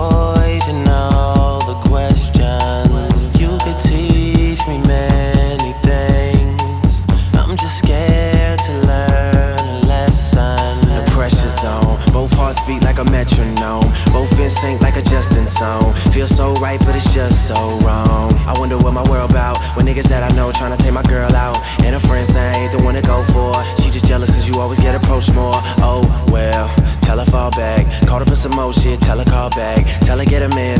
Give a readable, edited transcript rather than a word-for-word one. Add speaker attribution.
Speaker 1: avoiding all the questions. You could teach me many things. I'm just scared to learn a lesson.
Speaker 2: The pressure zone, both hearts beat like a metronome, both in sync like a Justin song. Feels so right, but it's just so wrong. I wonder what my world about when niggas that I know tryna take my girl out, and her friends say I ain't the one to go for. She just jealous cause you always get approached more. Oh well, tell her fall back. Caught up in some more shit, tell her call back. Tell her get a man